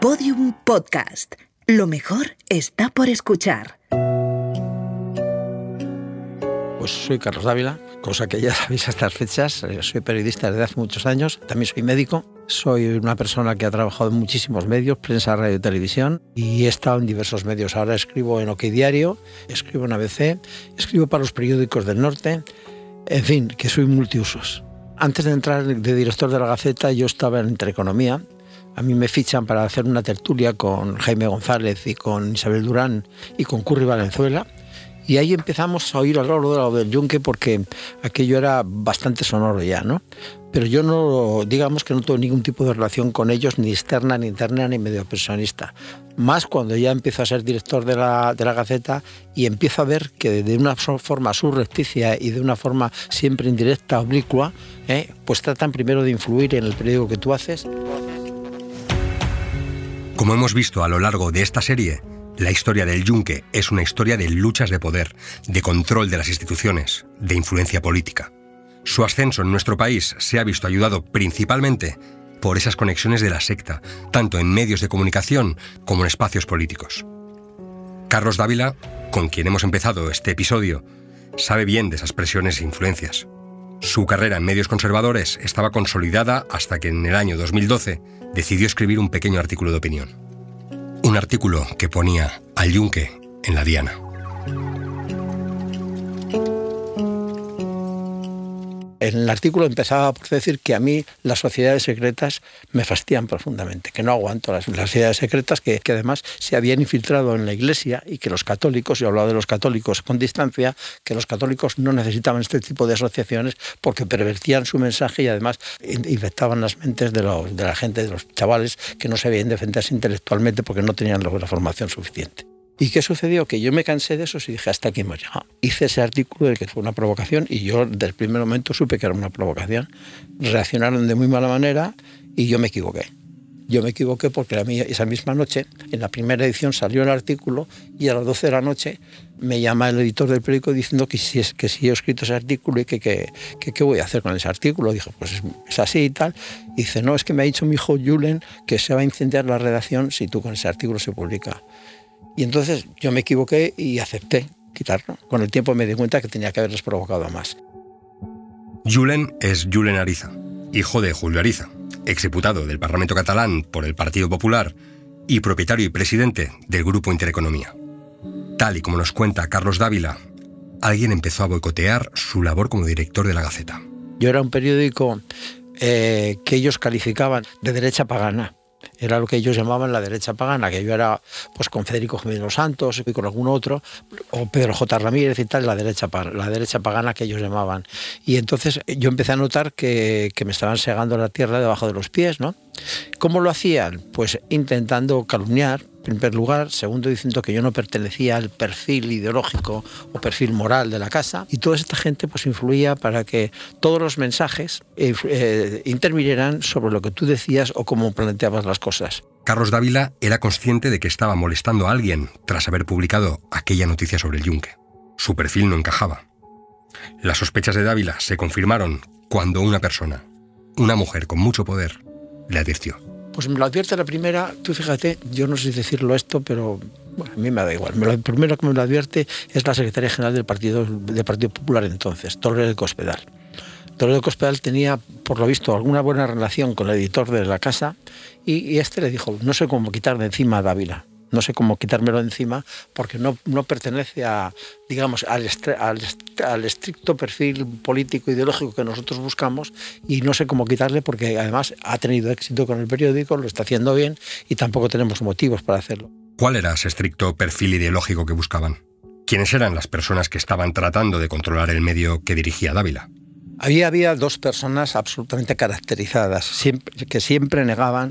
Podium Podcast. Lo mejor está por escuchar. Pues soy Carlos Dávila, cosa que ya sabéis a estas fechas. Soy periodista desde hace muchos años, también soy médico. Soy una persona que ha trabajado en muchísimos medios, prensa, radio y televisión, y he estado en diversos medios. Ahora escribo en OK Diario, escribo en ABC, escribo para los periódicos del norte, en fin, que soy multiusos. Antes de entrar de director de La Gaceta, yo estaba en Intereconomía. A mí me fichan para hacer una tertulia con Jaime González y con Isabel Durán y con Curri Valenzuela. Y ahí empezamos a oír al lado del yunque porque aquello era bastante sonoro ya, ¿no? Pero yo no, digamos que no tuve ningún tipo de relación con ellos, ni externa, ni interna, ni medio personista. Más cuando ya empiezo a ser director de la Gaceta y empiezo a ver que de una forma surrepticia y de una forma siempre indirecta, oblicua, pues tratan primero de influir en el periódico que tú haces. Como hemos visto a lo largo de esta serie, la historia del yunque es una historia de luchas de poder, de control de las instituciones, de influencia política. Su ascenso en nuestro país se ha visto ayudado principalmente por esas conexiones de la secta, tanto en medios de comunicación como en espacios políticos. Carlos Dávila, con quien hemos empezado este episodio, sabe bien de esas presiones e influencias. Su carrera en medios conservadores estaba consolidada hasta que en el año 2012 decidió escribir un pequeño artículo de opinión. Un artículo que ponía al yunque en la diana. En el artículo empezaba por decir que a mí las sociedades secretas me fastidian profundamente, que no aguanto las sociedades secretas que además se habían infiltrado en la Iglesia y que los católicos, yo he hablado de los católicos con distancia, que los católicos no necesitaban este tipo de asociaciones porque pervertían su mensaje y además infectaban las mentes de la gente, de los chavales que no sabían defenderse intelectualmente porque no tenían la formación suficiente. ¿Y qué sucedió? Que yo me cansé de eso y dije, hasta aquí hemos llegado. Hice ese artículo de que fue una provocación y yo desde el primer momento supe que era una provocación. Reaccionaron de muy mala manera y yo me equivoqué. Yo me equivoqué porque esa misma noche, en la primera edición salió el artículo y a las 12 de la noche me llama el editor del periódico diciendo que si he escrito ese artículo y que qué voy a hacer con ese artículo. Dije, pues es así y tal. Y dice, no, es que me ha dicho mi hijo Julen que se va a incendiar la redacción si tú con ese artículo se publica. Y entonces yo me equivoqué y acepté quitarlo. Con el tiempo me di cuenta que tenía que haberles provocado más. Julen es Julen Ariza, hijo de Julio Ariza, exdiputado del Parlamento catalán por el Partido Popular y propietario y presidente del Grupo Intereconomía. Tal y como nos cuenta Carlos Dávila, alguien empezó a boicotear su labor como director de La Gaceta. Yo era un periódico que ellos calificaban de derecha pagana. Era lo que ellos llamaban la derecha pagana, que yo era pues con Federico Jiménez Los Santos y con algún otro, o Pedro J. Ramírez y tal, la derecha pagana que ellos llamaban. Y entonces yo empecé a notar que me estaban segando la tierra debajo de los pies, ¿no? ¿Cómo lo hacían? Pues intentando calumniar, en primer lugar, segundo diciendo que yo no pertenecía al perfil ideológico o perfil moral de la casa, y toda esta gente pues influía para que todos los mensajes intervinieran sobre lo que tú decías o cómo planteabas las cosas. Carlos Dávila era consciente de que estaba molestando a alguien tras haber publicado aquella noticia sobre el yunque. Su perfil no encajaba. Las sospechas de Dávila se confirmaron cuando una persona, una mujer con mucho poder, le advirtió. Pues me lo advierte la primera, tú fíjate, yo no sé decirlo esto, pero bueno, a mí me da igual. Lo primero que me lo advierte es la secretaria general del Partido Popular entonces, Dolores de Cospedal. Dolores de Cospedal tenía, por lo visto, alguna buena relación con el editor de la casa y este le dijo, no sé cómo quitar de encima a Dávila. No sé cómo quitármelo de encima porque no pertenece a, digamos, al estricto perfil político ideológico que nosotros buscamos y no sé cómo quitarle porque además ha tenido éxito con el periódico, lo está haciendo bien y tampoco tenemos motivos para hacerlo. ¿Cuál era ese estricto perfil ideológico que buscaban? ¿Quiénes eran las personas que estaban tratando de controlar el medio que dirigía Dávila? Había dos personas absolutamente caracterizadas, que siempre negaban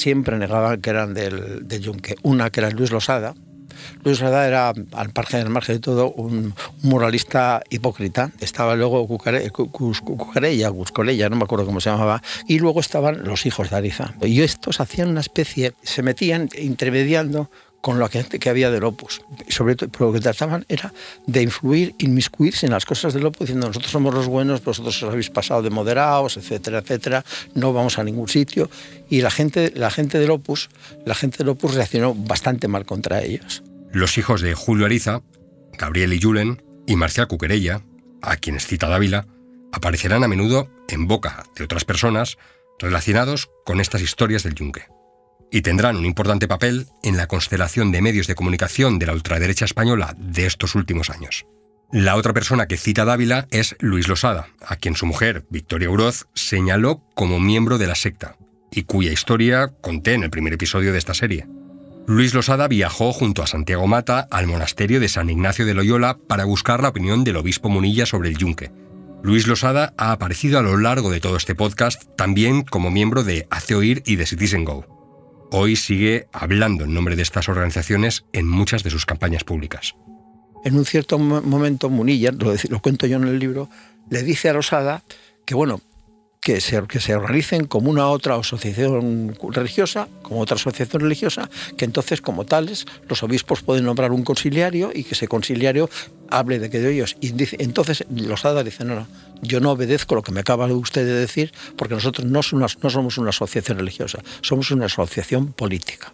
que eran del yunque. Una que era Luis Losada. Luis Losada era, al margen de todo, un moralista hipócrita. Estaba luego Cuscolella, no me acuerdo cómo se llamaba. Y luego estaban los hijos de Ariza. Y estos hacían una especie, se metían intermediando con la gente que había del Opus. Y sobre todo, lo que trataban era de influir, inmiscuirse en las cosas del Opus, diciendo nosotros somos los buenos, vosotros os habéis pasado de moderados, etcétera, etcétera, no vamos a ningún sitio. Y la gente del Opus reaccionó bastante mal contra ellos. Los hijos de Julio Ariza, Gabriel y Julen y Marcial Cuquerella, a quienes cita Dávila, aparecerán a menudo en boca de otras personas relacionados con estas historias del Yunque. Y tendrán un importante papel en la constelación de medios de comunicación de la ultraderecha española de estos últimos años. La otra persona que cita Dávila es Luis Losada, a quien su mujer, Victoria Uroz, señaló como miembro de la secta, y cuya historia conté en el primer episodio de esta serie. Luis Losada viajó junto a Santiago Mata al monasterio de San Ignacio de Loyola para buscar la opinión del obispo Munilla sobre el Yunque. Luis Losada ha aparecido a lo largo de todo este podcast también como miembro de Hace Oír y de Citizen Go. Hoy sigue hablando en nombre de estas organizaciones en muchas de sus campañas públicas. En un cierto momento, Munilla, lo cuento yo en el libro, le dice a Losada que, bueno, que se organicen como una otra asociación religiosa, que entonces, como tales, los obispos pueden nombrar un conciliario y que ese conciliario hable de ellos. Y entonces Losada dice, no, yo no obedezco lo que me acaba usted de decir, porque nosotros no somos una asociación religiosa, somos una asociación política.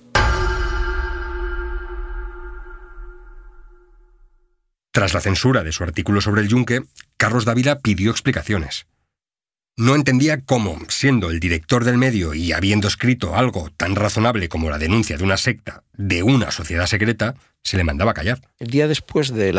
Tras la censura de su artículo sobre el Yunque, Carlos Dávila pidió explicaciones. No entendía cómo, siendo el director del medio y habiendo escrito algo tan razonable como la denuncia de una secta, de una sociedad secreta, se le mandaba a callar. El día después del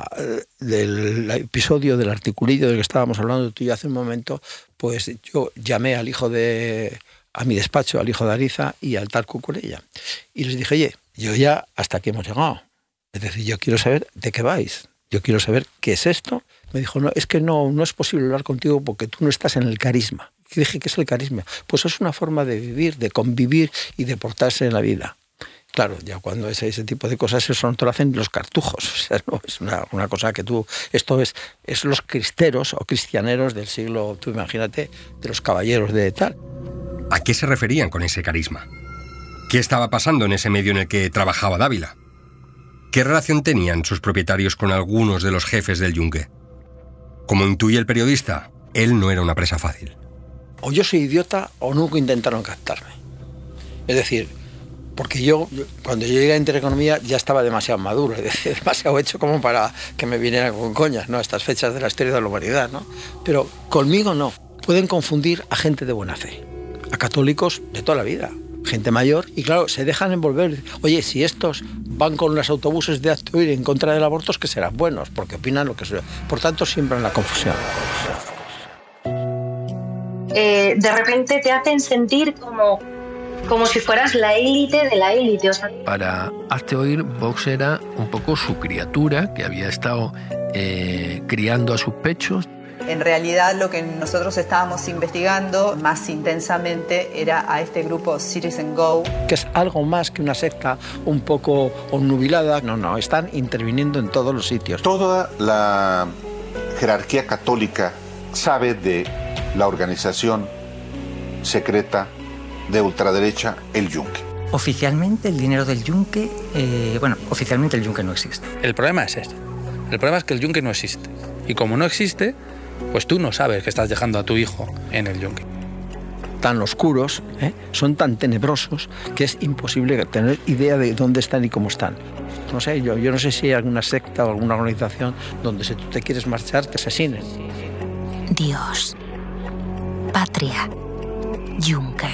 episodio del articulillo del que estábamos hablando tú y yo hace un momento, pues yo llamé a mi despacho, al hijo de Ariza y al tal Cucurella. Y les dije, oye, yo ya hasta aquí hemos llegado. Es decir, yo quiero saber de qué vais. Yo quiero saber qué es esto. Me dijo, no, es que no es posible hablar contigo porque tú no estás en el carisma. Y dije, ¿qué es el carisma? Pues es una forma de vivir, de convivir y de portarse en la vida. Claro, ya cuando es ese tipo de cosas, eso no te lo hacen los cartujos. O sea, no es una cosa que esto es los cristeros o cristianeros del siglo, tú imagínate, de los caballeros de tal. ¿A qué se referían con ese carisma? ¿Qué estaba pasando en ese medio en el que trabajaba Dávila? ¿Qué relación tenían sus propietarios con algunos de los jefes del Yunque? Como intuye el periodista, él no era una presa fácil. O yo soy idiota o nunca intentaron captarme. Es decir, porque cuando yo llegué a Intereconomía ya estaba demasiado maduro, es decir, demasiado hecho como para que me vinieran con coñas, ¿no? A estas fechas de la historia de la humanidad, ¿no? Pero conmigo no. Pueden confundir a gente de buena fe, a católicos de toda la vida, gente mayor, y claro, se dejan envolver. Oye, si estos van con los autobuses de Hazte Oír en contra del aborto, es que serán buenos, porque opinan lo que sea. Por tanto, siembran la confusión. De repente te hacen sentir como si fueras la élite de la élite. O sea, para Hazte Oír, Vox era un poco su criatura que había estado criando a sus pechos. En realidad lo que nosotros estábamos investigando más intensamente era a este grupo Citizen Go. Que es algo más que una secta un poco obnubilada. No, están interviniendo en todos los sitios. Toda la jerarquía católica sabe de la organización secreta de ultraderecha, el Yunque. Oficialmente el dinero del Yunque, oficialmente el Yunque no existe. El problema es ese. El problema es que el Yunque no existe. Y como no existe, pues tú no sabes que estás dejando a tu hijo en el Yunque. Tan oscuros, son tan tenebrosos, que es imposible tener idea de dónde están y cómo están. No sé, yo no sé si hay alguna secta o alguna organización donde si tú te quieres marchar, te asesinen. Dios, patria, Yunque.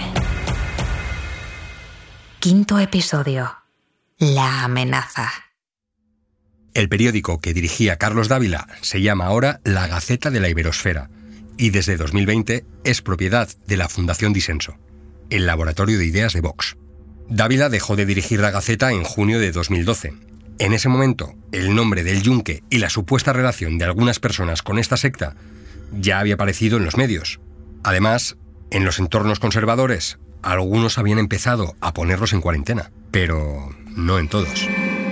5º episodio. La amenaza. El periódico que dirigía Carlos Dávila se llama ahora La Gaceta de la Iberosfera y desde 2020 es propiedad de la Fundación Disenso, el laboratorio de ideas de Vox. Dávila dejó de dirigir La Gaceta en junio de 2012. En ese momento, el nombre del Yunque y la supuesta relación de algunas personas con esta secta ya había aparecido en los medios. Además, en los entornos conservadores, algunos habían empezado a ponerlos en cuarentena, pero no en todos.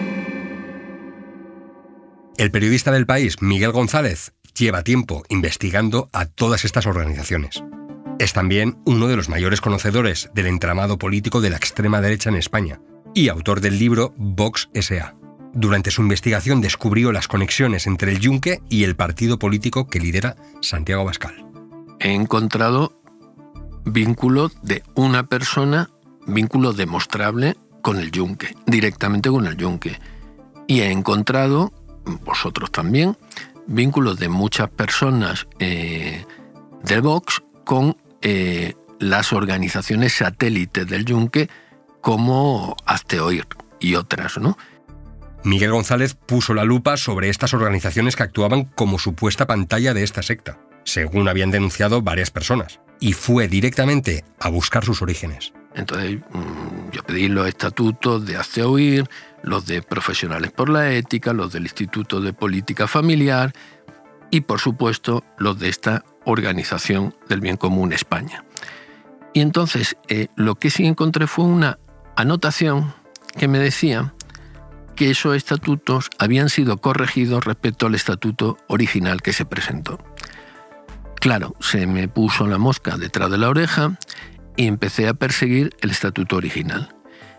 El periodista del País, Miguel González, lleva tiempo investigando a todas estas organizaciones. Es también uno de los mayores conocedores del entramado político de la extrema derecha en España y autor del libro Vox S.A. Durante su investigación descubrió las conexiones entre el Yunque y el partido político que lidera Santiago Abascal. He encontrado vínculo de una persona, vínculo demostrable con el Yunque, directamente con el Yunque. Y he encontrado, vosotros también, vínculos de muchas personas de Vox con las organizaciones satélites del Yunque, como Hazte Oír y otras, ¿no? Miguel González puso la lupa sobre estas organizaciones que actuaban como supuesta pantalla de esta secta, según habían denunciado varias personas, y fue directamente a buscar sus orígenes. Entonces yo pedí los estatutos de Hazte Oír, los de Profesionales por la Ética, los del Instituto de Política Familiar y, por supuesto, los de esta Organización del Bien Común España. Y entonces lo que sí encontré fue una anotación que me decía que esos estatutos habían sido corregidos respecto al estatuto original que se presentó. Claro, se me puso la mosca detrás de la oreja y empecé a perseguir el estatuto original.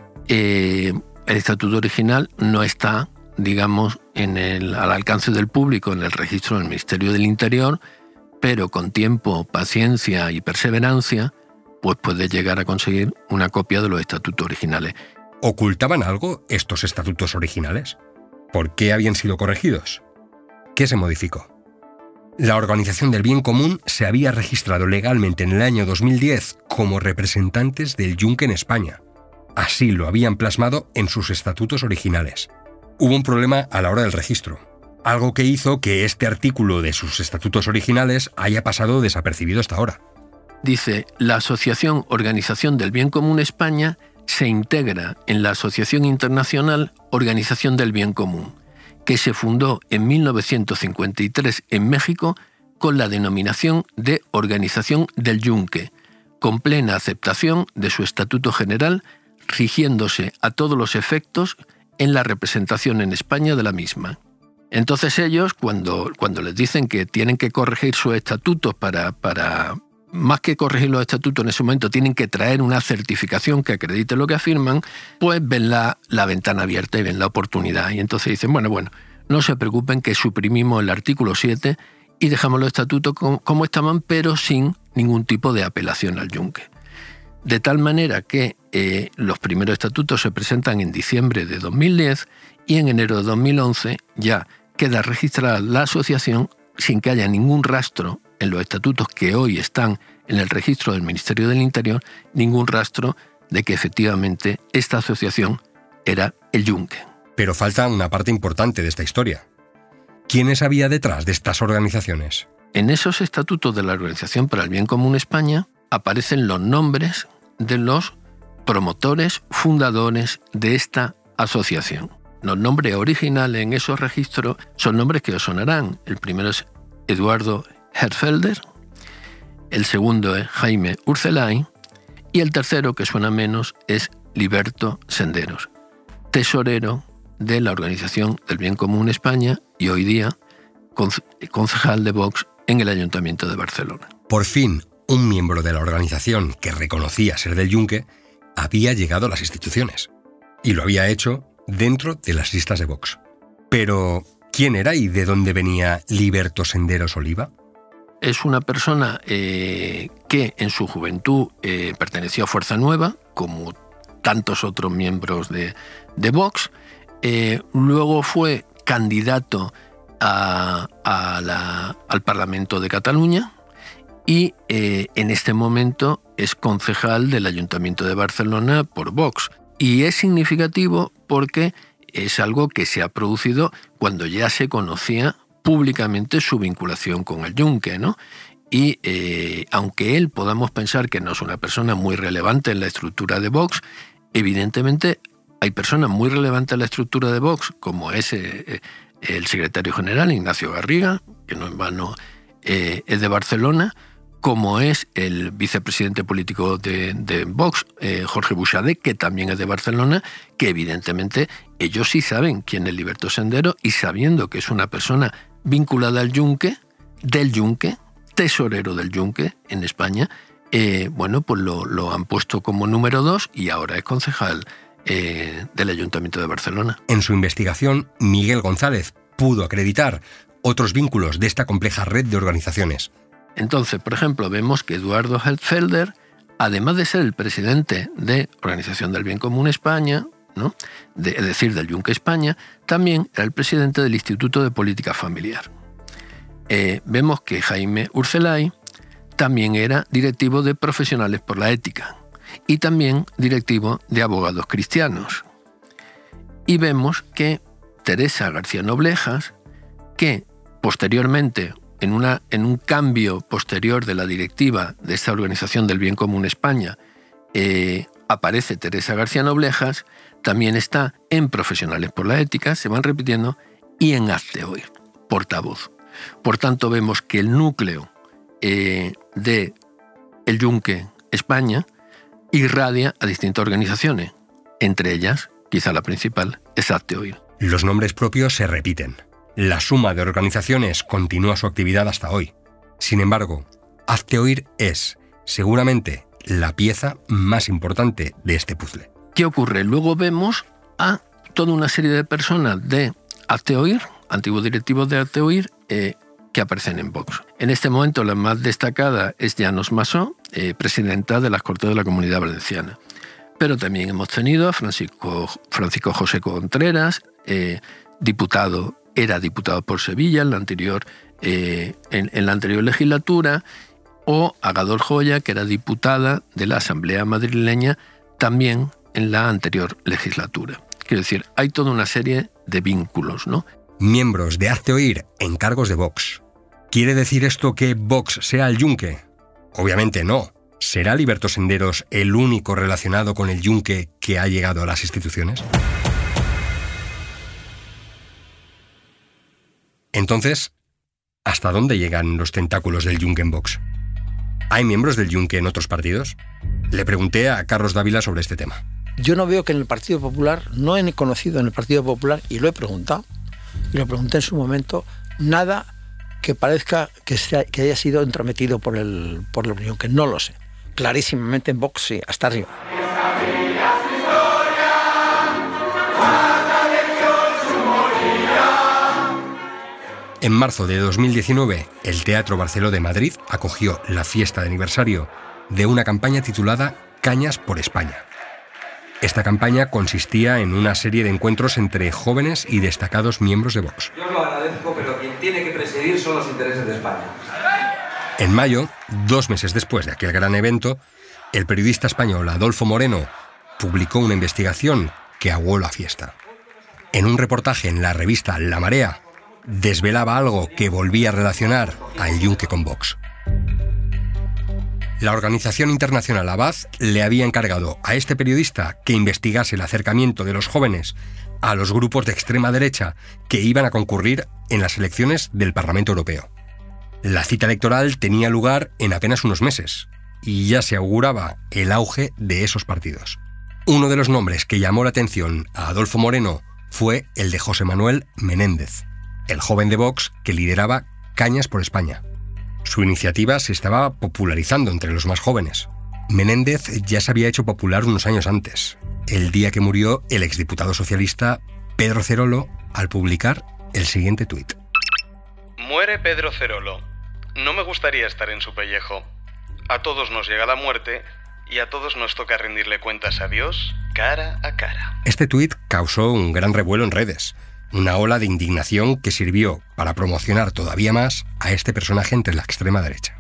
El estatuto original no está, digamos, al alcance del público en el registro del Ministerio del Interior, pero con tiempo, paciencia y perseverancia, pues puedes llegar a conseguir una copia de los estatutos originales. ¿Ocultaban algo estos estatutos originales? ¿Por qué habían sido corregidos? ¿Qué se modificó? La Organización del Bien Común se había registrado legalmente en el año 2010 como representantes del Yunque en España. Así lo habían plasmado en sus estatutos originales. Hubo un problema a la hora del registro, algo que hizo que este artículo de sus estatutos originales haya pasado desapercibido hasta ahora. Dice, la Asociación Organización del Bien Común España se integra en la Asociación Internacional Organización del Bien Común, que se fundó en 1953 en México con la denominación de Organización del Yunque, con plena aceptación de su estatuto general, rigiéndose a todos los efectos en la representación en España de la misma. Entonces ellos, cuando les dicen que tienen que corregir sus estatutos para más que corregir los estatutos en ese momento, tienen que traer una certificación que acredite lo que afirman, pues ven la ventana abierta y ven la oportunidad. Y entonces dicen, bueno, no se preocupen que suprimimos el artículo 7 y dejamos los estatutos como estaban, pero sin ningún tipo de apelación al Yunque. De tal manera que los primeros estatutos se presentan en diciembre de 2010 y en enero de 2011 ya queda registrada la asociación sin que haya ningún rastro en los estatutos que hoy están en el registro del Ministerio del Interior, ningún rastro de que efectivamente esta asociación era el Yunque. Pero falta una parte importante de esta historia. ¿Quiénes había detrás de estas organizaciones? En esos estatutos de la Organización para el Bien Común España aparecen los nombres de los promotores, fundadores de esta asociación. Los nombres originales en esos registros son nombres que os sonarán. El primero es Eduardo Herfelder, el segundo es Jaime Urcelay y el tercero, que suena menos, es Liberto Senderos, tesorero de la Organización del Bien Común España y hoy día concejal de Vox en el Ayuntamiento de Barcelona. Por fin, un miembro de la organización que reconocía ser del Yunque había llegado a las instituciones y lo había hecho dentro de las listas de Vox. Pero, ¿quién era y de dónde venía Liberto Senderos Oliva? Es una persona que en su juventud perteneció a Fuerza Nueva, como tantos otros miembros de Vox. Luego fue candidato al Parlamento de Cataluña y en este momento es concejal del Ayuntamiento de Barcelona por Vox. Y es significativo porque es algo que se ha producido cuando ya se conocía públicamente su vinculación con el Yunque, ¿no? Y aunque él podamos pensar que no es una persona muy relevante en la estructura de Vox, evidentemente hay personas muy relevantes en la estructura de Vox, como es el secretario general, Ignacio Garriga, que no en vano es de Barcelona, como es el vicepresidente político de Vox, Jorge Buxadé, que también es de Barcelona, que evidentemente ellos sí saben quién es Liberto Senderos y sabiendo que es una persona vinculada al Yunque, del Yunque, tesorero del Yunque en España, pues lo han puesto como número 2 y ahora es concejal del Ayuntamiento de Barcelona. En su investigación, Miguel González pudo acreditar otros vínculos de esta compleja red de organizaciones. Entonces, por ejemplo, vemos que Eduardo Helfelder, además de ser el presidente de Organización del Bien Común España, ¿no?, es decir, del Yunque España, también era el presidente del Instituto de Política Familiar. Vemos que Jaime Urcelay también era directivo de Profesionales por la Ética y también directivo de Abogados Cristianos. Y vemos que Teresa García Noblejas, que posteriormente, en un cambio posterior de la directiva de esta Organización del Bien Común España, aparece Teresa García Noblejas, también está en Profesionales por la Ética, se van repitiendo, y en Hazte Oír, portavoz. Por tanto, vemos que el núcleo de el Yunque España irradia a distintas organizaciones. Entre ellas, quizá la principal, es Hazte Oír. Los nombres propios se repiten. La suma de organizaciones continúa su actividad hasta hoy. Sin embargo, Hazte Oír es, seguramente, la pieza más importante de este puzzle. ¿Qué ocurre? Luego vemos a toda una serie de personas de Hazte Oír, antiguos directivos de Hazte Oír, que aparecen en Vox. En este momento la más destacada es Llanos Massó, presidenta de las Cortes de la Comunidad Valenciana. Pero también hemos tenido a Francisco José Contreras, era diputado por Sevilla en la anterior legislatura, o a Gador Joya, que era diputada de la Asamblea Madrileña también en la anterior legislatura. Quiero decir, hay toda una serie de vínculos, ¿no? Miembros de Hazte Oír en cargos de Vox. ¿Quiere decir esto que Vox sea el Yunque? Obviamente no. ¿Será Liberto Senderos el único relacionado con el Yunque que ha llegado a las instituciones? Entonces, ¿hasta dónde llegan los tentáculos del Yunque en Vox? ¿Hay miembros del Yunque en otros partidos? Le pregunté a Carlos Dávila sobre este tema. Yo no veo que en el Partido Popular, no he conocido en el Partido Popular, y lo he preguntado, y lo pregunté en su momento, nada que parezca que haya sido entrometido por el Yunque, no lo sé. Clarísimamente en Vox sí, hasta arriba. En marzo de 2019, el Teatro Barceló de Madrid acogió la fiesta de aniversario de una campaña titulada Cañas por España. Esta campaña consistía en una serie de encuentros entre jóvenes y destacados miembros de Vox. Yo os lo agradezco, pero quien tiene que presidir son los intereses de España. En mayo, 2 meses después de aquel gran evento, el periodista español Adolfo Moreno publicó una investigación que aguó la fiesta. En un reportaje en la revista La Marea, desvelaba algo que volvía a relacionar al Yunque con Vox. La organización internacional Abad le había encargado a este periodista que investigase el acercamiento de los jóvenes a los grupos de extrema derecha que iban a concurrir en las elecciones del Parlamento Europeo. La cita electoral tenía lugar en apenas unos meses y ya se auguraba el auge de esos partidos. Uno de los nombres que llamó la atención a Adolfo Moreno fue el de José Manuel Menéndez, el joven de Vox que lideraba Cañas por España. Su iniciativa se estaba popularizando entre los más jóvenes. Menéndez ya se había hecho popular unos años antes, el día que murió el exdiputado socialista Pedro Cerolo, al publicar el siguiente tuit. Muere Pedro Cerolo. No me gustaría estar en su pellejo. A todos nos llega la muerte y a todos nos toca rendirle cuentas a Dios cara a cara. Este tuit causó un gran revuelo en redes, una ola de indignación que sirvió para promocionar todavía más a este personaje entre la extrema derecha.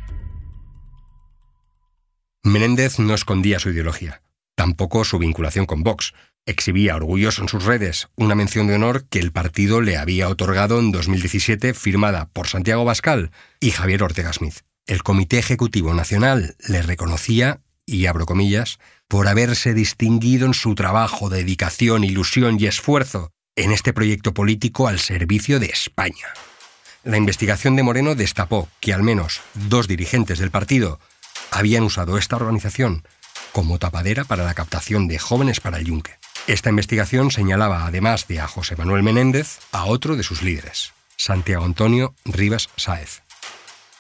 Menéndez no escondía su ideología, tampoco su vinculación con Vox. Exhibía orgulloso en sus redes una mención de honor que el partido le había otorgado en 2017, firmada por Santiago Abascal y Javier Ortega Smith. El Comité Ejecutivo Nacional le reconocía, y abro comillas, por haberse distinguido en su trabajo, dedicación, ilusión y esfuerzo en este proyecto político al servicio de España. La investigación de Moreno destapó que al menos 2 dirigentes del partido habían usado esta organización como tapadera para la captación de jóvenes para el Yunque. Esta investigación señalaba, además de a José Manuel Menéndez, a otro de sus líderes, Santiago Antonio Rivas Sáez.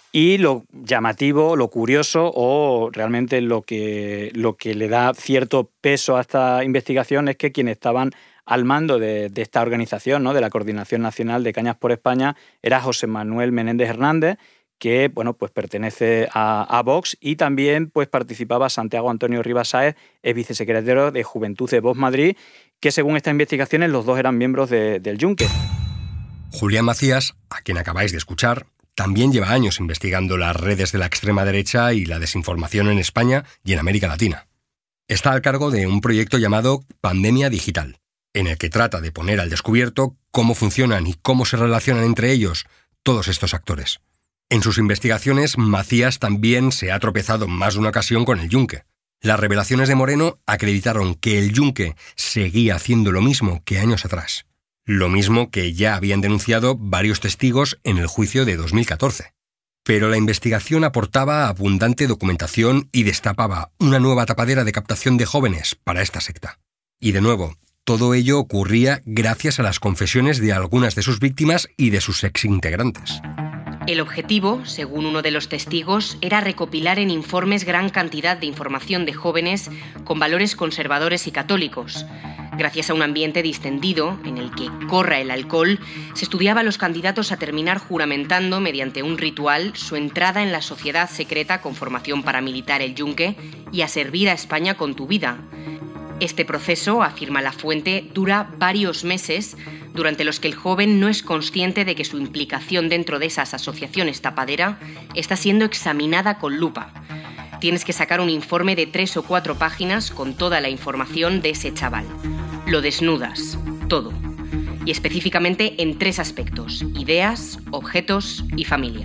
Y lo llamativo, lo curioso o realmente lo que le da cierto peso a esta investigación es que quienes estaban al mando de esta organización, ¿no?, de la Coordinación Nacional de Cañas por España, era José Manuel Menéndez Hernández, que bueno, pues pertenece a Vox, y también pues participaba Santiago Antonio Rivas Sáez, es vicesecretario de Juventud de Vox Madrid, que según estas investigaciones los dos eran miembros del Yunque. Julián Macías, a quien acabáis de escuchar, también lleva años investigando las redes de la extrema derecha y la desinformación en España y en América Latina. Está al cargo de un proyecto llamado Pandemia Digital, en el que trata de poner al descubierto cómo funcionan y cómo se relacionan entre ellos todos estos actores. En sus investigaciones, Macías también se ha tropezado en más de una ocasión con el Yunque. Las revelaciones de Moreno acreditaron que el Yunque seguía haciendo lo mismo que años atrás. Lo mismo que ya habían denunciado varios testigos en el juicio de 2014. Pero la investigación aportaba abundante documentación y destapaba una nueva tapadera de captación de jóvenes para esta secta. Y de nuevo, todo ello ocurría gracias a las confesiones de algunas de sus víctimas y de sus exintegrantes. El objetivo, según uno de los testigos, era recopilar en informes gran cantidad de información de jóvenes con valores conservadores y católicos. Gracias a un ambiente distendido, en el que corra el alcohol, se estudiaba a los candidatos a terminar juramentando mediante un ritual su entrada en la sociedad secreta con formación paramilitar el Yunque y a servir a España con tu vida. Este proceso, afirma la fuente, dura varios meses, durante los que el joven no es consciente de que su implicación dentro de esas asociaciones tapadera está siendo examinada con lupa. Tienes que sacar un informe de 3 o 4 páginas con toda la información de ese chaval. Lo desnudas, todo. Y específicamente en 3 aspectos: ideas, objetos y familia.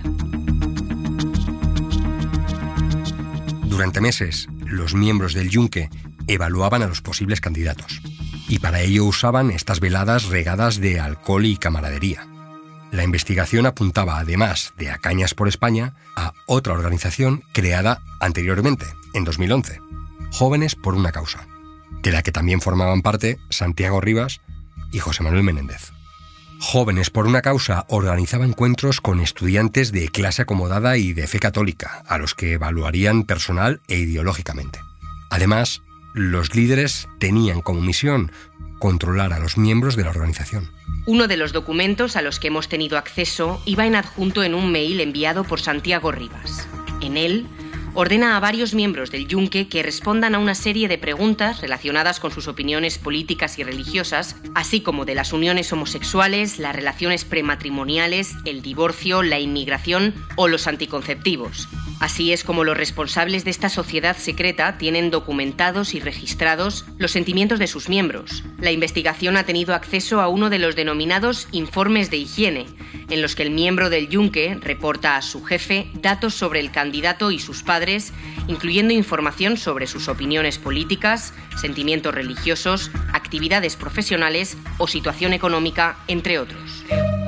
Durante meses, los miembros del Yunque evaluaban a los posibles candidatos. Y para ello usaban estas veladas regadas de alcohol y camaradería. La investigación apuntaba, además de a Cañas por España, a otra organización creada anteriormente, en 2011, Jóvenes por una Causa, de la que también formaban parte Santiago Rivas y José Manuel Menéndez. Jóvenes por una Causa organizaba encuentros con estudiantes de clase acomodada y de fe católica, a los que evaluarían personal e ideológicamente. Además, los líderes tenían como misión controlar a los miembros de la organización. Uno de los documentos a los que hemos tenido acceso iba en adjunto en un mail enviado por Santiago Rivas. En él, ordena a varios miembros del Yunque que respondan a una serie de preguntas relacionadas con sus opiniones políticas y religiosas, así como de las uniones homosexuales, las relaciones prematrimoniales, el divorcio, la inmigración o los anticonceptivos. Así es como los responsables de esta sociedad secreta tienen documentados y registrados los sentimientos de sus miembros. La investigación ha tenido acceso a uno de los denominados informes de higiene, en los que el miembro del Yunque reporta a su jefe datos sobre el candidato y sus padres, incluyendo información sobre sus opiniones políticas, sentimientos religiosos, actividades profesionales o situación económica, entre otros.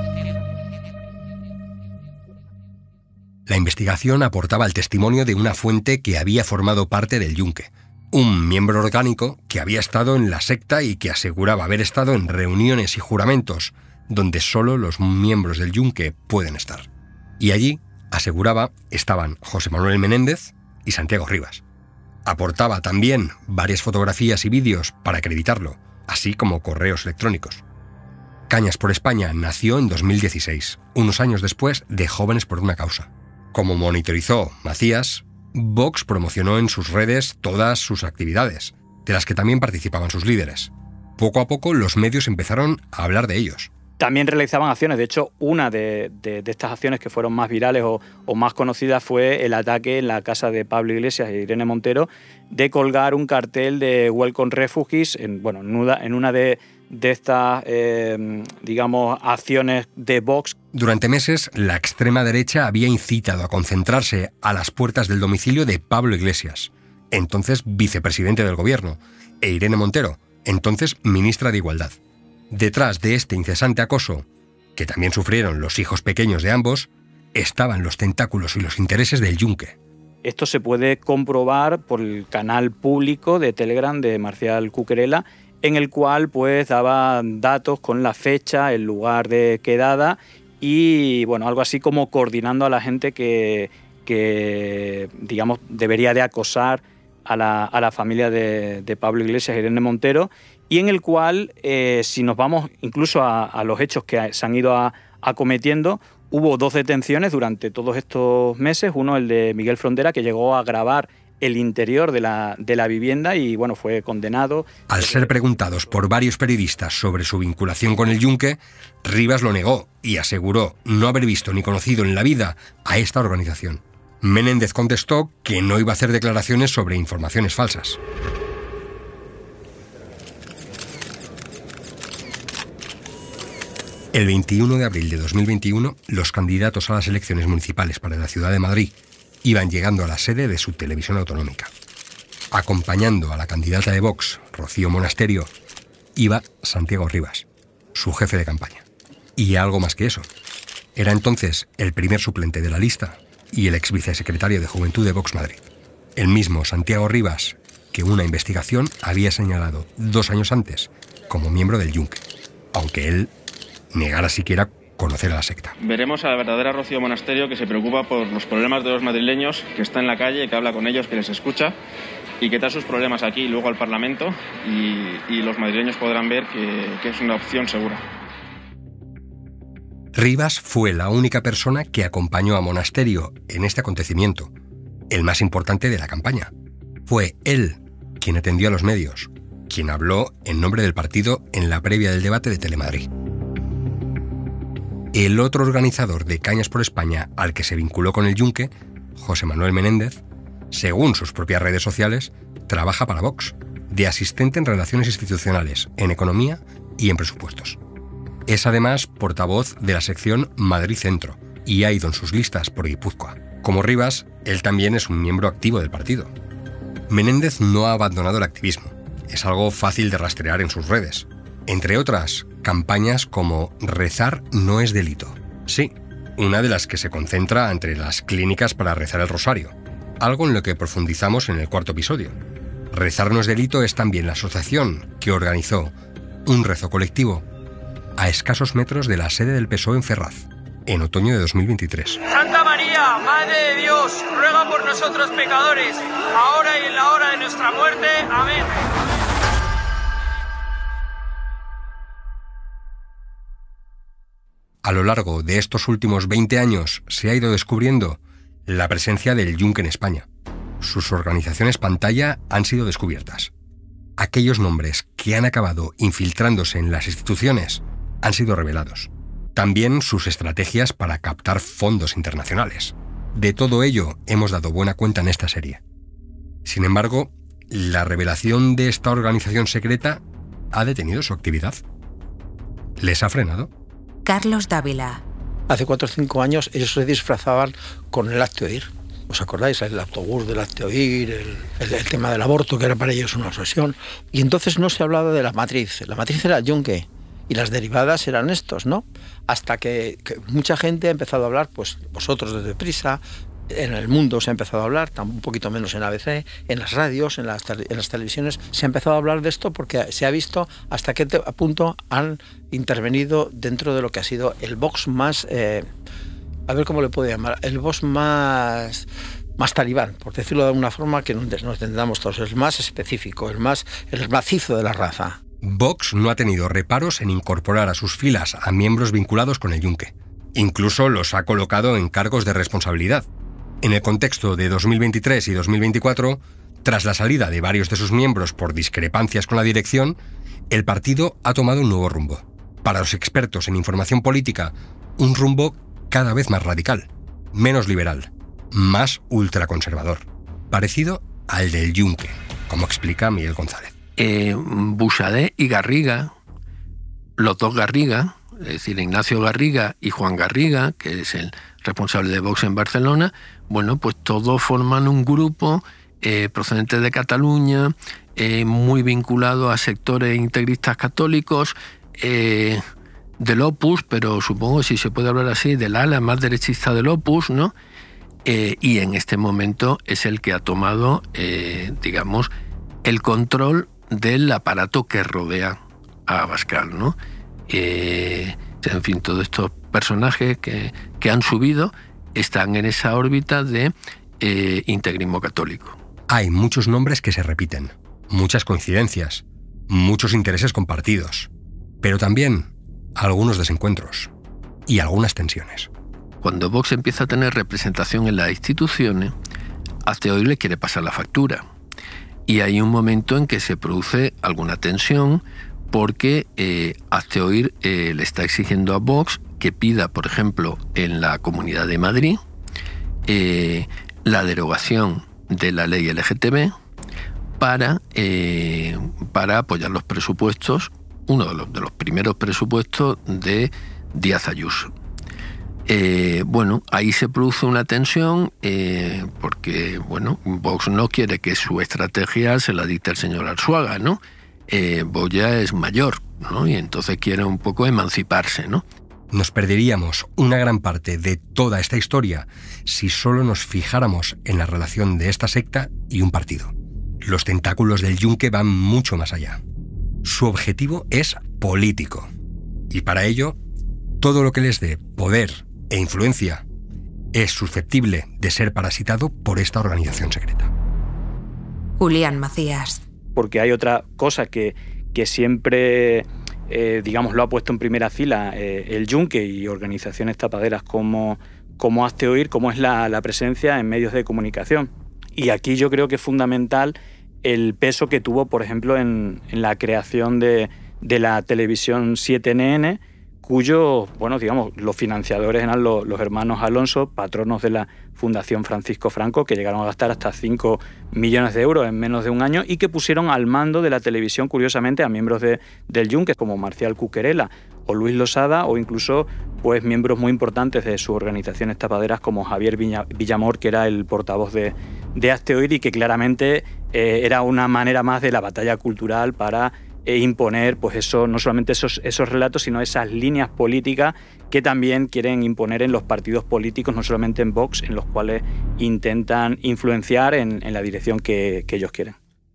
La investigación aportaba el testimonio de una fuente que había formado parte del Yunque, un miembro orgánico que había estado en la secta y que aseguraba haber estado en reuniones y juramentos donde solo los miembros del Yunque pueden estar. Y allí, aseguraba, estaban José Manuel Menéndez y Santiago Rivas. Aportaba también varias fotografías y vídeos para acreditarlo, así como correos electrónicos. Cañas por España nació en 2016, unos años después de Jóvenes por una Causa. Como monitorizó Macías, Vox promocionó en sus redes todas sus actividades, de las que también participaban sus líderes. Poco a poco los medios empezaron a hablar de ellos. También realizaban acciones. De hecho, una de estas acciones que fueron más virales o más conocidas fue el ataque en la casa de Pablo Iglesias e Irene Montero de colgar un cartel de Welcome Refugees en una de estas, acciones de Vox. Durante meses, la extrema derecha había incitado a concentrarse a las puertas del domicilio de Pablo Iglesias, entonces vicepresidente del gobierno, e Irene Montero, entonces ministra de Igualdad. Detrás de este incesante acoso, que también sufrieron los hijos pequeños de ambos, estaban los tentáculos y los intereses del Yunque. Esto se puede comprobar por el canal público de Telegram de Marcial Cuquerela, en el cual pues daba datos con la fecha, el lugar de quedada y bueno, algo así como coordinando a la gente que digamos, debería de acosar a la familia de Pablo Iglesias y Irene Montero, y en el cual, si nos vamos incluso a los hechos que se han ido acometiendo, hubo 2 detenciones durante todos estos meses. Uno, el de Miguel Frontera, que llegó a grabar el interior de la vivienda y bueno, fue condenado. Al ser preguntados por varios periodistas sobre su vinculación con el Yunque, Rivas lo negó y aseguró no haber visto ni conocido en la vida a esta organización. Menéndez contestó que no iba a hacer declaraciones sobre informaciones falsas. El 21 de abril de 2021, los candidatos a las elecciones municipales para la ciudad de Madrid iban llegando a la sede de su televisión autonómica. Acompañando a la candidata de Vox, Rocío Monasterio, iba Santiago Rivas, su jefe de campaña. Y algo más que eso. Era entonces el primer suplente de la lista y el ex vicesecretario de Juventud de Vox Madrid. El mismo Santiago Rivas que una investigación había señalado 2 años antes como miembro del Yunque, aunque él negara siquiera conocer a la secta. Veremos a la verdadera Rocío Monasterio, que se preocupa por los problemas de los madrileños, que está en la calle, que habla con ellos, que les escucha y que trae sus problemas aquí y luego al Parlamento, y los madrileños podrán ver que es una opción segura. Rivas fue la única persona que acompañó a Monasterio en este acontecimiento, el más importante de la campaña. Fue él quien atendió a los medios, quien habló en nombre del partido en la previa del debate de Telemadrid. El otro organizador de Cañas por España al que se vinculó con el Yunque, José Manuel Menéndez, según sus propias redes sociales, trabaja para Vox, de asistente en relaciones institucionales, en economía y en presupuestos. Es además portavoz de la sección Madrid Centro y ha ido en sus listas por Guipúzcoa. Como Rivas, él también es un miembro activo del partido. Menéndez no ha abandonado el activismo. Es algo fácil de rastrear en sus redes. Entre otras, campañas como Rezar no es delito. Sí, una de las que se concentra entre las clínicas para rezar el rosario, algo en lo que profundizamos en el 4º episodio. Rezar no es delito es también la asociación que organizó un rezo colectivo a escasos metros de la sede del PSOE en Ferraz, en otoño de 2023. Santa María, Madre de Dios, ruega por nosotros pecadores, ahora y en la hora de nuestra muerte. Amén. A lo largo de estos últimos 20 años se ha ido descubriendo la presencia del Yunque en España. Sus organizaciones pantalla han sido descubiertas. Aquellos nombres que han acabado infiltrándose en las instituciones han sido revelados. También sus estrategias para captar fondos internacionales. De todo ello hemos dado buena cuenta en esta serie. Sin embargo, la revelación de esta organización secreta ha detenido su actividad. ¿Les ha frenado? Carlos Dávila. Hace 4 o 5 años ellos se disfrazaban con el hazte oír. ¿Os acordáis? El autobús del hazte oír, el tema del aborto, que era para ellos una obsesión. Y entonces no se hablaba de la matriz. La matriz era el Yunque y las derivadas eran estos, ¿no? Hasta que mucha gente ha empezado a hablar, pues vosotros desde Prisa, en el mundo se ha empezado a hablar, un poquito menos en ABC, en las radios, en las televisiones, se ha empezado a hablar de esto porque se ha visto hasta qué punto han intervenido dentro de lo que ha sido el Vox más, a ver cómo le puedo llamar, el Vox más talibán, por decirlo de alguna forma que nos entendamos todos, el más específico, el macizo de la raza. Vox no ha tenido reparos en incorporar a sus filas a miembros vinculados con el Yunque. Incluso los ha colocado en cargos de responsabilidad. En el contexto de 2023 y 2024, tras la salida de varios de sus miembros por discrepancias con la dirección, el partido ha tomado un nuevo rumbo. Para los expertos en información política, un rumbo cada vez más radical, menos liberal, más ultraconservador, parecido al del Yunque, como explica Miguel González. Buxadé y Garriga, los dos Garriga, es decir, Ignacio Garriga y Juan Garriga, que es el responsable de Vox en Barcelona, bueno, pues todos forman un grupo procedente de Cataluña, muy vinculado a sectores integristas católicos, del Opus, pero supongo, si se puede hablar así, del ala más derechista del Opus, ¿no? Y en este momento es el que ha tomado, digamos, el control del aparato que rodea a Abascal, ¿no? En fin, todo esto personajes que han subido están en esa órbita de integrismo católico. Hay muchos nombres que se repiten, muchas coincidencias, muchos intereses compartidos, pero también algunos desencuentros y algunas tensiones. Cuando Vox empieza a tener representación en las instituciones, Hazte Oír le quiere pasar la factura. Y hay un momento en que se produce alguna tensión porque Hazte Oír le está exigiendo a Vox que pida, por ejemplo, en la Comunidad de Madrid, la derogación de la ley LGTB para apoyar los presupuestos, uno de los primeros presupuestos de Díaz Ayuso. Ahí se produce una tensión porque, Vox no quiere que su estrategia se la dicte el señor Arzuaga, ¿no? Vox ya es mayor, ¿no? Y entonces quiere un poco emanciparse, ¿no? Nos perderíamos una gran parte de toda esta historia si solo nos fijáramos en la relación de esta secta y un partido. Los tentáculos del Yunque van mucho más allá. Su objetivo es político. Y para ello, todo lo que les dé poder e influencia es susceptible de ser parasitado por esta organización secreta. Julián Macías. Porque hay otra cosa que siempre, lo ha puesto en primera fila el Yunque y organizaciones tapaderas como Hazte Oír, como es la presencia en medios de comunicación. Y aquí yo creo que es fundamental el peso que tuvo, por ejemplo, en la creación de la televisión 7NN, cuyos, los financiadores eran los hermanos Alonso, patronos de la Fundación Francisco Franco, que llegaron a gastar hasta 5 millones de euros en menos de un año y que pusieron al mando de la televisión, curiosamente, a miembros del Yunque, como Marcial Cuquerela o Luis Losada, o incluso miembros muy importantes de sus organizaciones tapaderas, como Javier Villamor, que era el portavoz de Hazte Oír, y que claramente era una manera más de la batalla cultural para imponer no solamente esos relatos, sino esas líneas políticas que también quieren imponer en los partidos políticos, no solamente en Vox, en los cuales intentan influenciar en la dirección que ellos quieren.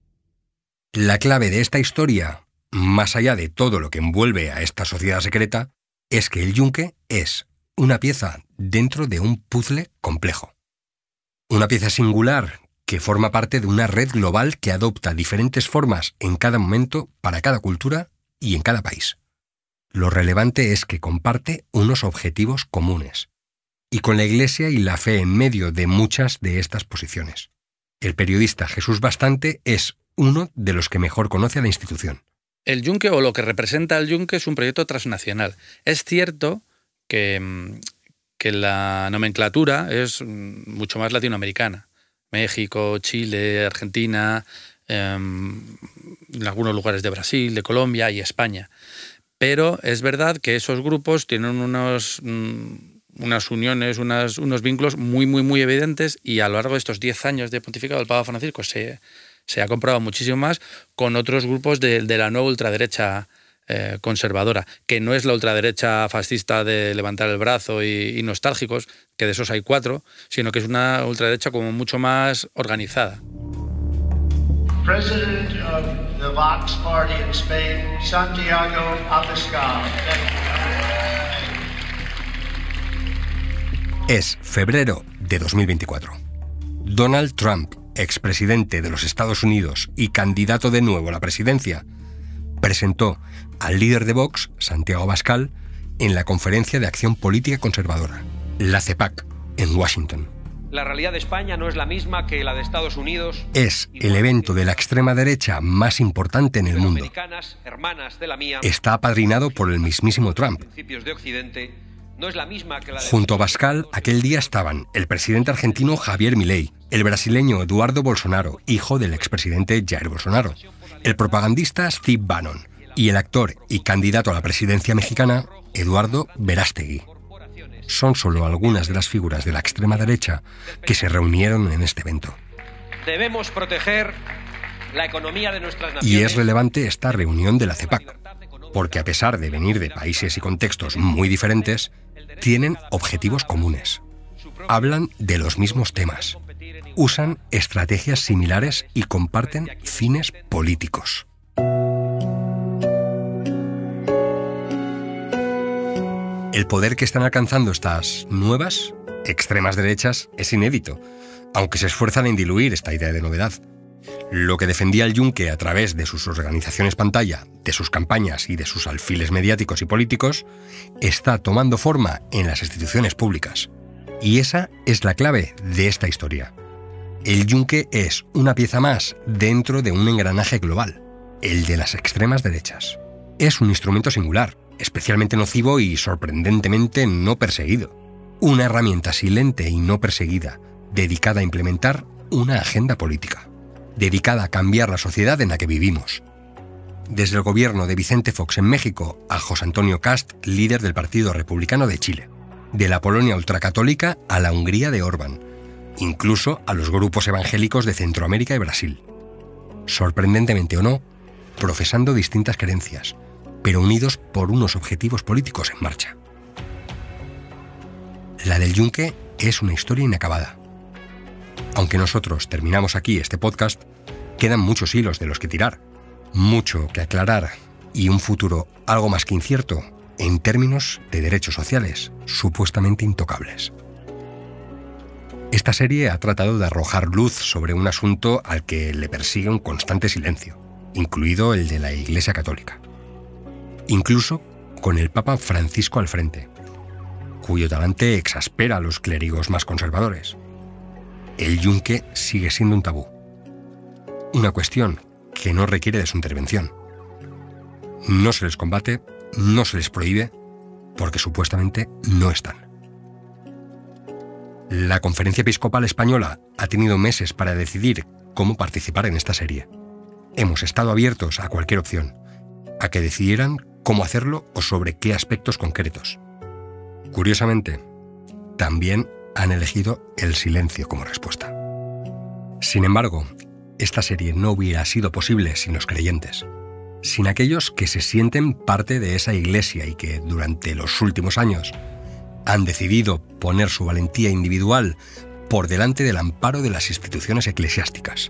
La clave de esta historia, más allá de todo lo que envuelve a esta sociedad secreta, es que el Yunque es una pieza dentro de un puzzle complejo. Una pieza singular que forma parte de una red global que adopta diferentes formas en cada momento para cada cultura y en cada país. Lo relevante es que comparte unos objetivos comunes, y con la Iglesia y la fe en medio de muchas de estas posiciones. El periodista Jesús Bastante es uno de los que mejor conoce a la institución. El Yunque, o lo que representa el Yunque, es un proyecto transnacional. Es cierto que la nomenclatura es mucho más latinoamericana. México, Chile, Argentina, en algunos lugares de Brasil, de Colombia y España. Pero es verdad que esos grupos tienen unas uniones, unos vínculos muy, muy, muy evidentes, y a lo largo de estos 10 años de pontificado del Papa Francisco se ha comprobado muchísimo más con otros grupos de la nueva ultraderecha conservadora, que no es la ultraderecha fascista de levantar el brazo y nostálgicos, que de esos hay 4, sino que es una ultraderecha como mucho más organizada. President of the Vox Party in Spain, Santiago Abascal. Es febrero de 2024. Donald Trump, expresidente de los Estados Unidos y candidato de nuevo a la presidencia, presentó al líder de Vox, Santiago Abascal, en la Conferencia de Acción Política Conservadora, la CEPAC, en Washington. La realidad de España no es la misma que la de Estados Unidos. Es el evento de la extrema derecha más importante en el mundo. Está apadrinado por el mismísimo Trump. Junto a Abascal, aquel día estaban el presidente argentino Javier Milei, el brasileño Eduardo Bolsonaro, hijo del expresidente Jair Bolsonaro, el propagandista Steve Bannon y el actor y candidato a la presidencia mexicana Eduardo Verástegui. Son solo algunas de las figuras de la extrema derecha que se reunieron en este evento. Debemos proteger la economía de nuestras naciones. Y es relevante esta reunión de la CEPAC, porque a pesar de venir de países y contextos muy diferentes, tienen objetivos comunes. Hablan de los mismos temas, usan estrategias similares y comparten fines políticos. El poder que están alcanzando estas nuevas extremas derechas es inédito, aunque se esfuerzan en diluir esta idea de novedad. Lo que defendía el Yunque a través de sus organizaciones pantalla, de sus campañas y de sus alfiles mediáticos y políticos, está tomando forma en las instituciones públicas. Y esa es la clave de esta historia. El Yunque es una pieza más dentro de un engranaje global, el de las extremas derechas. Es un instrumento singular, especialmente nocivo y sorprendentemente no perseguido. Una herramienta silente y no perseguida, dedicada a implementar una agenda política, dedicada a cambiar la sociedad en la que vivimos. Desde el gobierno de Vicente Fox en México a José Antonio Cast, líder del Partido Republicano de Chile. De la Polonia ultracatólica a la Hungría de Orbán, incluso a los grupos evangélicos de Centroamérica y Brasil. Sorprendentemente o no, profesando distintas creencias, pero unidos por unos objetivos políticos en marcha. La del Yunque es una historia inacabada. Aunque nosotros terminamos aquí este podcast, quedan muchos hilos de los que tirar, mucho que aclarar y un futuro algo más que incierto en términos de derechos sociales supuestamente intocables. Esta serie ha tratado de arrojar luz sobre un asunto al que le persigue un constante silencio, incluido el de la Iglesia Católica. Incluso con el Papa Francisco al frente, cuyo talante exaspera a los clérigos más conservadores. El Yunque sigue siendo un tabú. Una cuestión que no requiere de su intervención. No se les combate, no se les prohíbe, porque supuestamente no están. La Conferencia Episcopal Española ha tenido meses para decidir cómo participar en esta serie. Hemos estado abiertos a cualquier opción, a que decidieran cómo hacerlo o sobre qué aspectos concretos. Curiosamente, también han elegido el silencio como respuesta. Sin embargo, esta serie no hubiera sido posible sin los creyentes, sin aquellos que se sienten parte de esa iglesia y que durante los últimos años han decidido poner su valentía individual por delante del amparo de las instituciones eclesiásticas.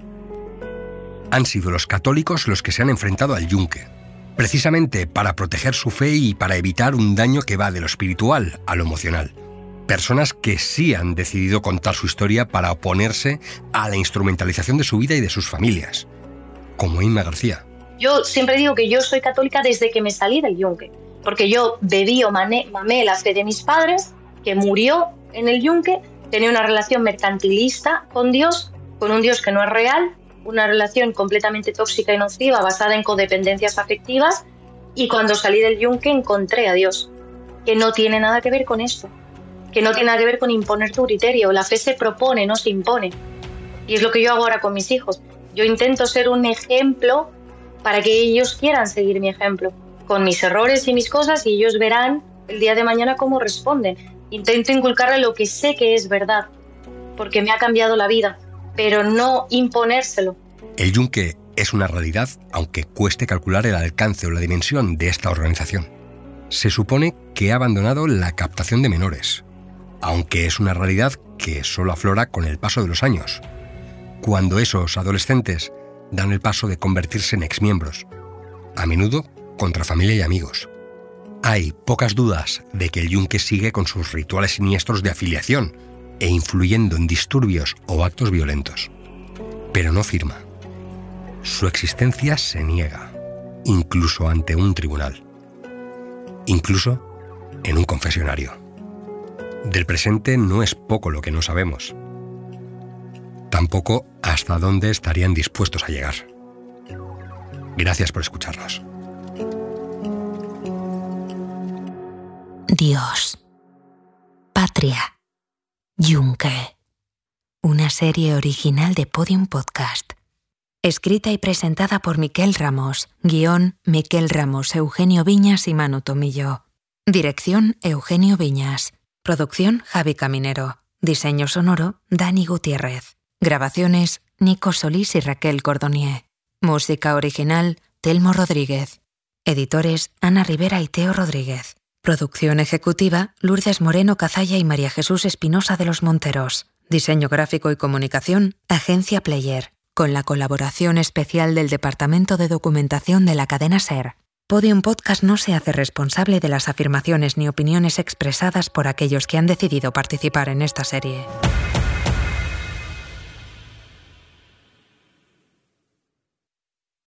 Han sido los católicos los que se han enfrentado al Yunque, precisamente para proteger su fe y para evitar un daño que va de lo espiritual a lo emocional. Personas que sí han decidido contar su historia para oponerse a la instrumentalización de su vida y de sus familias, como Inma García. Yo siempre digo que yo soy católica desde que me salí del Yunque, porque yo bebí o mamé la fe de mis padres, que murió en el Yunque, tenía una relación mercantilista con Dios, con un Dios que no es real, una relación completamente tóxica y nociva basada en codependencias afectivas, y cuando salí del Yunque encontré a Dios, que no tiene nada que ver con esto, que no tiene nada que ver con imponer tu criterio. La fe se propone, no se impone. Y es lo que yo hago ahora con mis hijos. Yo intento ser un ejemplo para que ellos quieran seguir mi ejemplo, con mis errores y mis cosas, y ellos verán el día de mañana cómo responden. Intento inculcarle lo que sé que es verdad, porque me ha cambiado la vida, pero no imponérselo. El Yunque es una realidad, aunque cueste calcular el alcance o la dimensión de esta organización. Se supone que ha abandonado la captación de menores, aunque es una realidad que solo aflora con el paso de los años, cuando esos adolescentes dan el paso de convertirse en exmiembros, a menudo contra familia y amigos. Hay pocas dudas de que el Yunque sigue con sus rituales siniestros de afiliación e influyendo en disturbios o actos violentos. Pero no firma. Su existencia se niega, incluso ante un tribunal, incluso en un confesionario. Del presente no es poco lo que no sabemos. Tampoco hasta dónde estarían dispuestos a llegar. Gracias por escucharnos. Dios. Patria. Yunque. Una serie original de Podium Podcast. Escrita y presentada por Miquel Ramos. Guión: Miquel Ramos, Eugenio Viñas y Manu Tomillo. Dirección: Eugenio Viñas. Producción: Javi Caminero. Diseño sonoro: Dani Gutiérrez. Grabaciones: Nico Solís y Raquel Cordonier. Música original: Telmo Rodríguez. Editores: Ana Rivera y Teo Rodríguez. Producción ejecutiva: Lourdes Moreno Cazalla y María Jesús Espinosa de los Monteros. Diseño gráfico y comunicación: Agencia Player, con la colaboración especial del Departamento de Documentación de la cadena SER. Podium Podcast no se hace responsable de las afirmaciones ni opiniones expresadas por aquellos que han decidido participar en esta serie.